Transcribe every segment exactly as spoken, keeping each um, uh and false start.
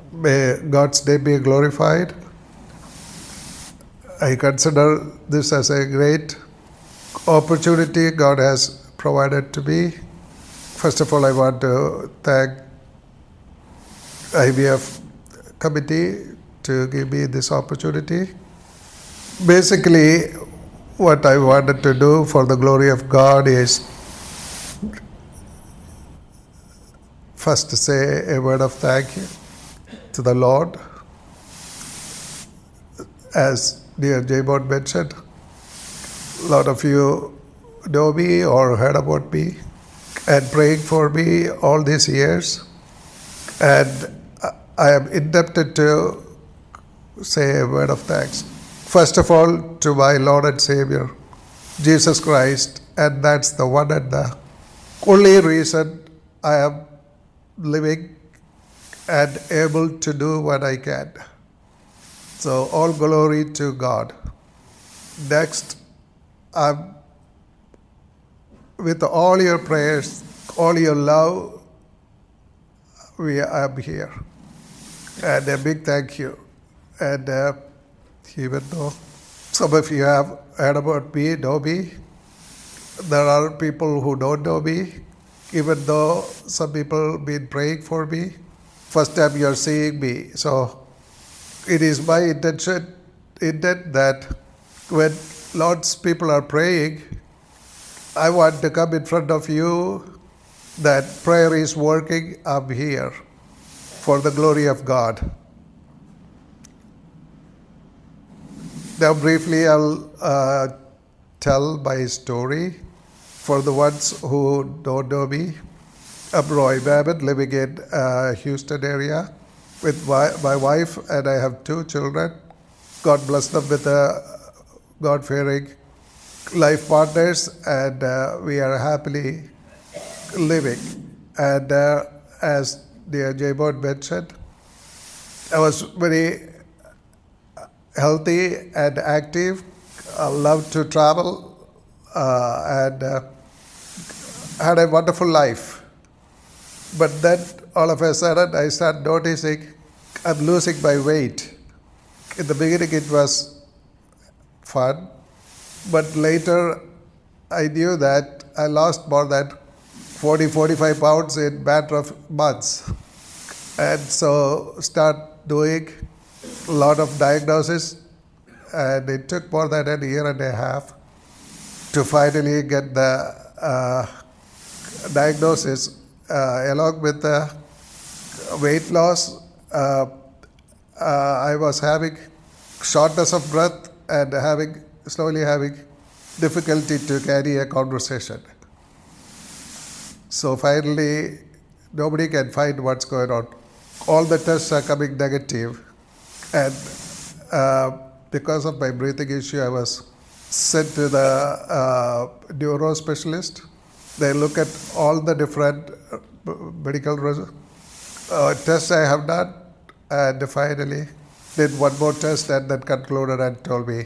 May God's name be glorified. I consider this as a great opportunity God has provided to me. First of all, I want to thank I V F committee to give me this opportunity. Basically, what I wanted to do for the glory of God is first to say a word of thank you to the Lord. As dear J-Bot mentioned, a lot of you know me or heard about me and praying for me all these years. And I am indebted to say a word of thanks. First of all, to my Lord and Savior, Jesus Christ, and that's the one and the only reason I am living and able to do what I can. So all glory to God. Next, I'm, with all your prayers, all your love, we are here. And a big thank you. And uh, even though some of you have heard about me, know me, there are people who don't know me, even though some people have been praying for me. First time you're seeing me. So it is my intention intent that when Lord's people are praying, I want to come in front of you that prayer is working. I'm here for the glory of God. Now briefly I'll uh, tell my story for the ones who don't know me. I'm Roy Babbitt, living in uh, Houston area with my, my wife, and I have two children. God bless them with a God-fearing life partners, and uh, we are happily living. And uh, as dear J-Bot mentioned, I was very healthy and active. I love to travel uh, and uh, had a wonderful life. But then all of a sudden I started noticing I'm losing my weight. In the beginning it was fun, but later I knew that I lost more than forty to forty-five pounds in a matter of months. And so start doing a lot of diagnosis, and it took more than a year and a half to finally get the uh, diagnosis. Uh, along with the weight loss, uh, uh, I was having shortness of breath and having slowly having difficulty to carry a conversation. So finally, nobody can find what's going on. All the tests are coming negative, and uh, because of my breathing issue, I was sent to the uh, neuro specialist. They look at all the different medical uh, tests I have done, and finally did one more test and then concluded and told me.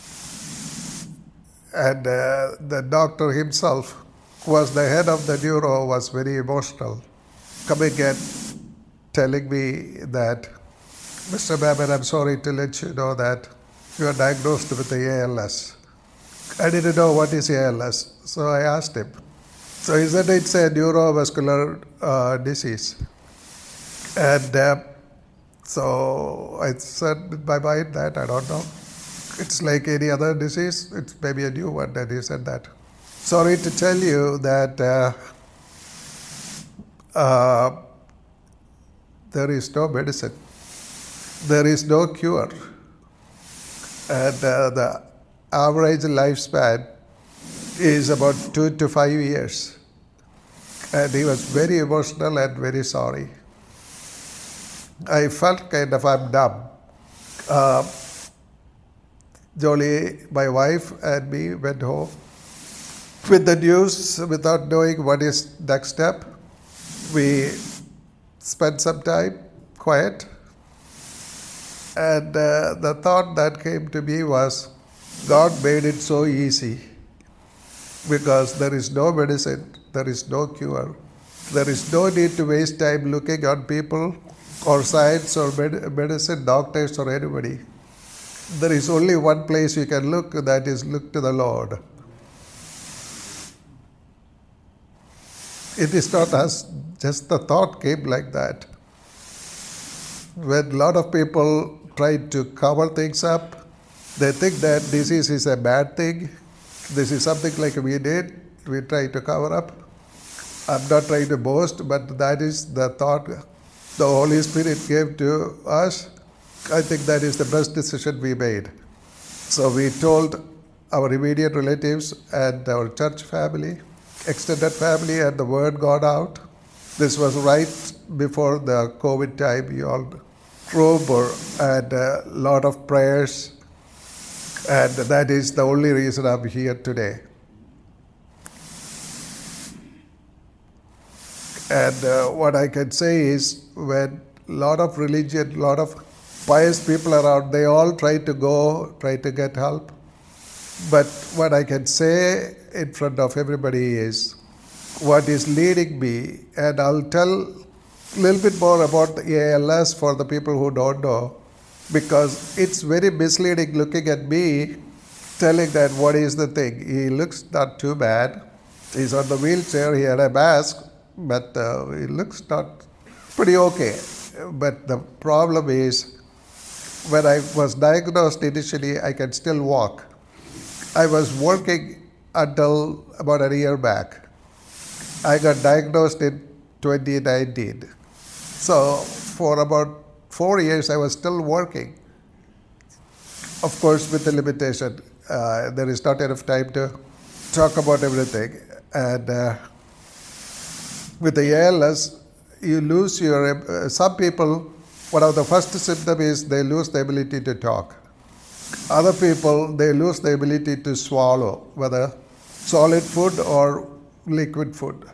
And uh, the doctor himself, who was the head of the neuro, was very emotional, coming and telling me that, Mister Babbitt, I'm sorry to let you know that you are diagnosed with the A L S. I didn't know what is A L S, so I asked him. So he said it's a neurovascular uh, disease. And uh, so I said in my mind that I don't know. It's like any other disease. It's maybe a new one. And he said that. Sorry to tell you that uh, uh, there is no medicine. There is no cure. And uh, the average lifespan is about two to five years. And he was very emotional and very sorry. I felt kind of I'm numb. Uh, Jolie, my wife, and me went home with the news without knowing what is next step. We spent some time quiet. And uh, the thought that came to me was, God made it so easy. Because there is no medicine, there is no cure. There is no need to waste time looking on people or science or med- medicine, doctors or anybody. There is only one place you can look, that is look to the Lord. It is not us, just the thought came like that. When a lot of people try to cover things up, they think that disease is a bad thing. This is something like we did, we try to cover up. I'm not trying to boast, but that is the thought the Holy Spirit gave to us. I think that is the best decision we made. So we told our immediate relatives and our church family, extended family, and the word got out. This was right before the COVID time. You all remember, and a lot of prayers, and that is the only reason I'm here today. And uh, what I can say is, when a lot of religion, a lot of pious people around, they all try to go, try to get help. But what I can say in front of everybody is what is leading me, and I'll tell a little bit more about the A L S for the people who don't know, because it's very misleading looking at me, telling that what is the thing. He looks not too bad. He's on the wheelchair, he had a mask, but uh, he looks not pretty okay. But the problem is, when I was diagnosed initially, I can still walk. I was working until about a year back. I got diagnosed in twenty nineteen. So for about four years, I was still working. Of course, with the limitation, uh, there is not enough time to talk about everything. And uh, with the A L S, you lose your, uh, some people, one of the first symptoms is they lose the ability to talk. Other people, they lose the ability to swallow, whether solid food or liquid food.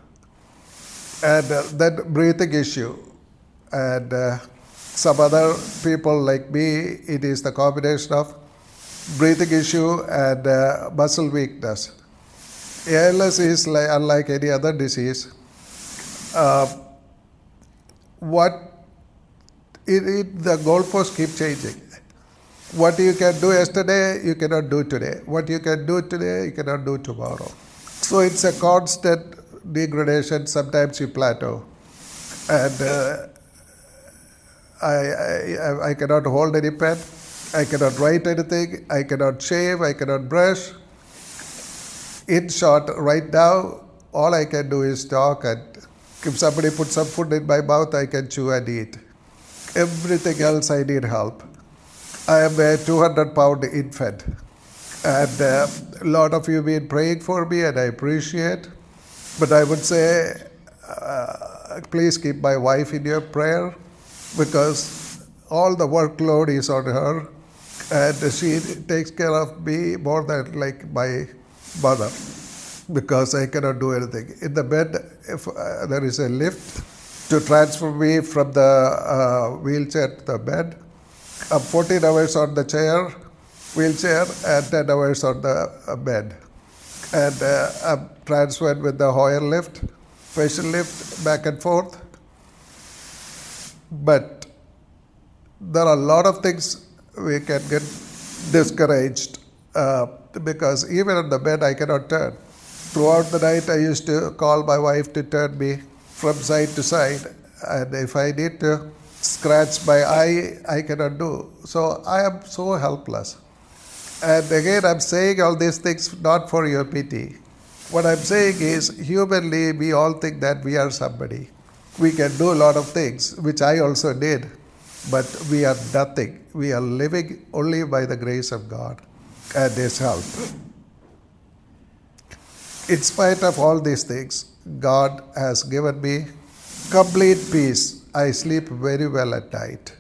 And uh, that breathing issue. And uh, some other people like me, it is the combination of breathing issue and uh, muscle weakness. A L S is like, unlike any other disease. Uh, what it, it, the goalposts keep changing. What you can do yesterday, you cannot do today. What you can do today, you cannot do tomorrow. So it's a constant degradation. Sometimes you plateau. And uh, I, I, I cannot hold any pen. I cannot write anything. I cannot shave. I cannot brush. In short, right now, all I can do is talk, and if somebody puts some food in my mouth, I can chew and eat. Everything else, I need help. I am a two hundred pound infant. And uh, a lot of you have been praying for me, and I appreciate. But I would say, uh, please keep my wife in your prayer, because all the workload is on her, and she takes care of me more than like my mother, because I cannot do anything. In the bed, if uh, there is a lift to transfer me from the uh, wheelchair to the bed, I'm fourteen hours on the chair, wheelchair, and ten hours on the uh, bed. And uh, I'm transferred with the Hoyer lift, facial lift, back and forth. But there are a lot of things we can get discouraged, uh, because even on the bed I cannot turn. Throughout the night I used to call my wife to turn me from side to side, and if I need to scratch my eye, I cannot do. So I am so helpless. And again, I'm saying all these things not for your pity. What I'm saying is, humanly, we all think that we are somebody. We can do a lot of things, which I also did, but we are nothing. We are living only by the grace of God and His help. In spite of all these things, God has given me complete peace. I sleep very well at night.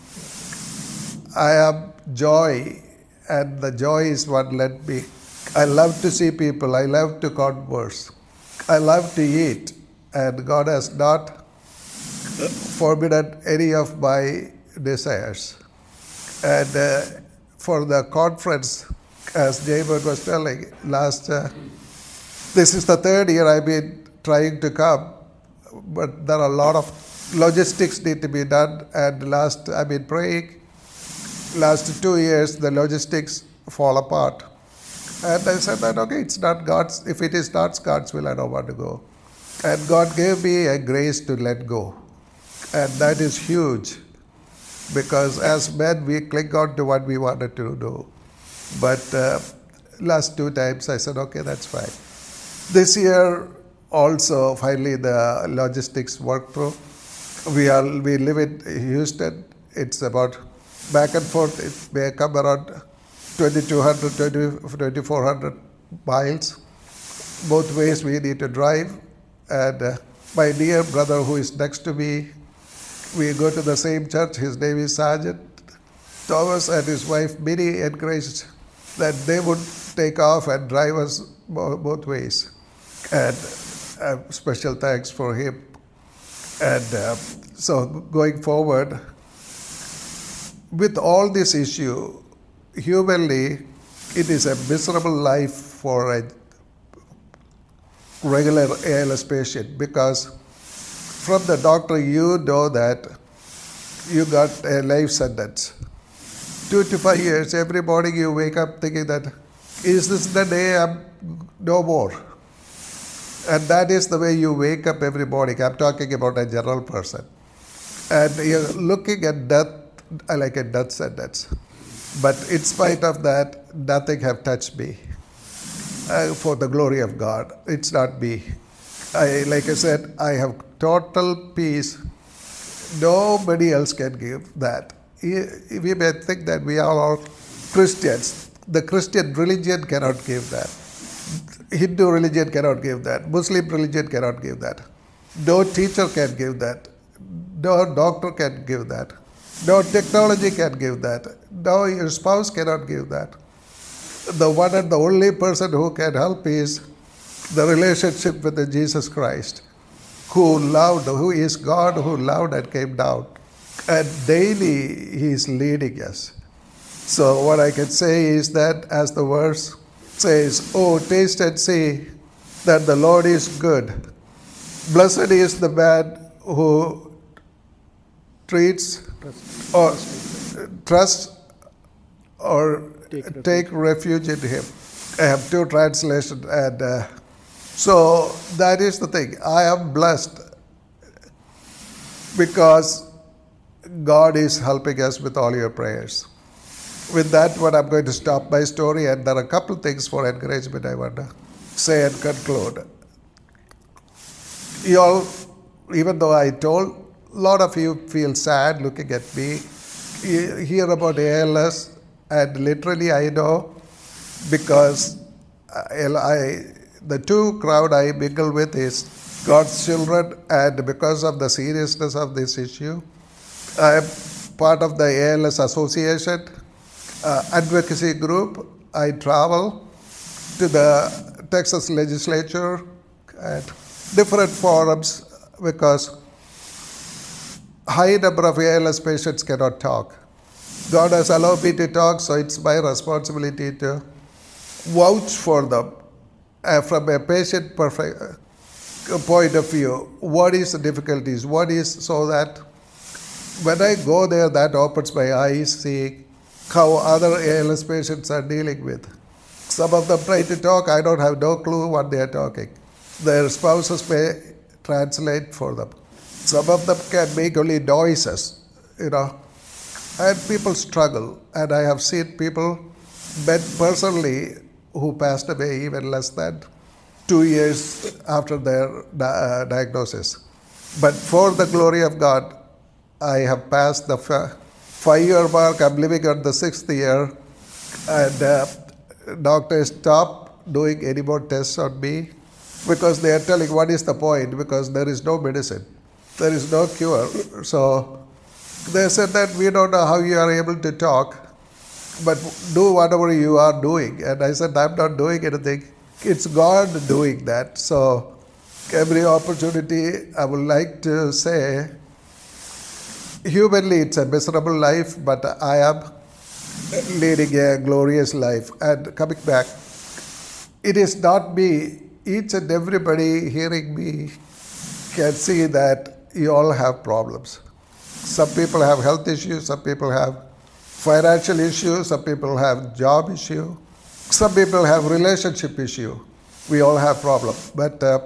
I have joy, and the joy is what led me. I love to see people. I love to converse. I love to eat, and God has not forbidden any of my desires. And uh, for the conference, as David was telling, last, uh, this is the third year I've been trying to come, but there are a lot of logistics need to be done. And last, I've been praying, last two years, the logistics fall apart. And I said that, okay, it's not God's, if it is not God's will, I don't want to go. And God gave me a grace to let go. And that is huge, because as men, we cling on to what we wanted to do. But uh, last two times, I said, okay, that's fine. This year, also, finally, the logistics worked through. We are we live in Houston. It's about back and forth. It may come around twenty-two hundred, twenty-four hundred miles. Both ways we need to drive. And uh, my dear brother who is next to me, we go to the same church. His name is Sergeant Thomas, and his wife Minnie encouraged that they would take off and drive us both ways. And uh, special thanks for him. And uh, so going forward, with all this issue, humanly, it is a miserable life for a regular A L S patient, because from the doctor you know that you got a life sentence. Two to five years, every morning you wake up thinking that, is this the day I'm no more? And that is the way you wake up every morning. I'm talking about a general person. And you're looking at death like a death sentence. But in spite of that, nothing have touched me. Uh, for the glory of God. It's not me. I, like I said, I have total peace. Nobody else can give that. We may think that we are all Christians. The Christian religion cannot give that. Hindu religion cannot give that. Muslim religion cannot give that. No teacher can give that. No doctor can give that. No technology can give that. No, your spouse cannot give that. The one and the only person who can help is the relationship with the Jesus Christ, who loved, who is God, who loved and came down. And daily He is leading us. So what I can say is that, as the verse says, oh, taste and see that the Lord is good. Blessed is the man who treats or trusts or Take refuge. Take refuge in Him. I have two translations, and uh, so that is the thing. I am blessed because God is helping us with all your prayers. With that one, I'm going to stop my story, and there are a couple things for encouragement I want to say and conclude. You all, even though I told, a lot of you feel sad looking at me. You hear about A L S. And literally I know, because I, I, the two crowd I mingle with is God's children, and because of the seriousness of this issue, I am part of the A L S Association uh, advocacy group. I travel to the Texas legislature at different forums because high number of A L S patients cannot talk. God has allowed me to talk, so it's my responsibility to vouch for them uh, from a patient perfect, uh, point of view. What is the difficulties? What is, so that when I go there, that opens my eyes, seeing how other A L S patients are dealing with. Some of them try to talk, I don't have no clue what they are talking. Their spouses may translate for them. Some of them can make only noises, you know. And people struggle, and I have seen people met personally who passed away even less than two years after their uh, diagnosis. But for the glory of God, I have passed the five-year mark. I'm living on the sixth year, and uh, doctors stopped doing any more tests on me because they are telling, what is the point? Because there is no medicine. There is no cure. So they said that we don't know how you are able to talk, but do whatever you are doing. And I said, I'm not doing anything. It's God doing that. So every opportunity, I would like to say, humanly it's a miserable life, but I am leading a glorious life. And coming back, it is not me. Each and everybody hearing me can see that you all have problems. Some people have health issues, some people have financial issues, some people have job issue, some people have relationship issue. We all have problems. But uh,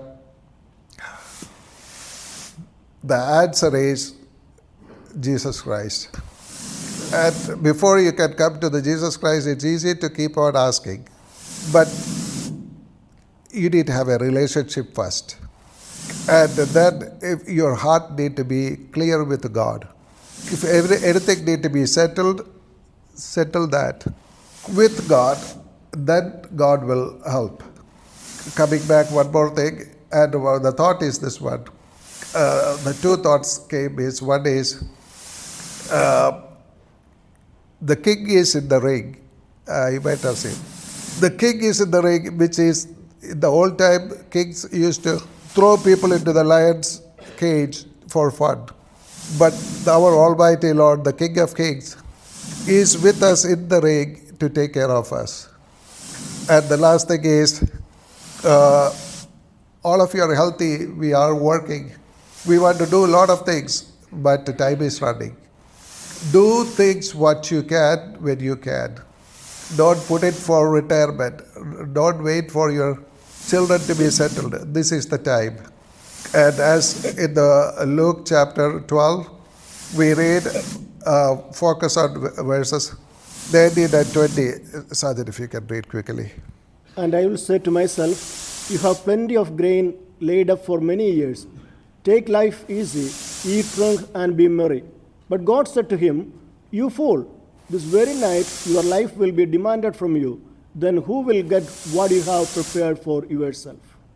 the answer is Jesus Christ. And before you can come to the Jesus Christ, it's easy to keep on asking. But you need to have a relationship first. And then if your heart need to be clear with God. If every, anything need to be settled, settle that with God, then God will help. Coming back, one more thing, and the thought is this one. Uh, the two thoughts came is, one is, uh, the king is in the ring. Uh, you might have seen. The king is in the ring, which is, in the old time, kings used to throw people into the lion's cage for fun. But our Almighty Lord, the King of Kings, is with us in the ring to take care of us. And the last thing is, uh, all of you are healthy, we are working. We want to do a lot of things, but the time is running. Do things what you can when you can. Don't put it for retirement. Don't wait for your children to be settled. This is the time. And as in the Luke chapter twelve, we read, uh, focus on verses nineteen and twenty. Sajid, if you can read quickly. And I will say to myself, you have plenty of grain laid up for many years. Take life easy, eat, drink, and be merry. But God said to him, you fool, this very night your life will be demanded from you. Then who will get what you have prepared for yourself?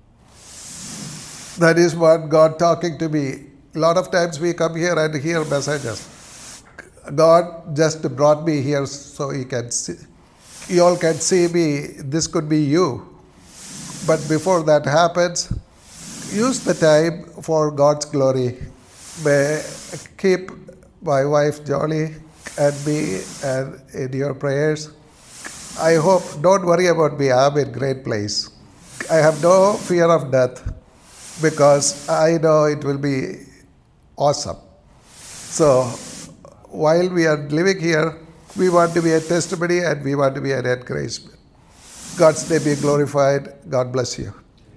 That is what God talking to me. A lot of times we come here and hear messages. God just brought me here so He can see, you all can see me. This could be you. But before that happens, use the time for God's glory. May keep my wife Jolly and me and in your prayers. I hope, don't worry about me, I'm in great place. I have no fear of death because I know it will be awesome. So, while we are living here, we want to be a testimony and we want to be an encouragement. God's name be glorified. God bless you.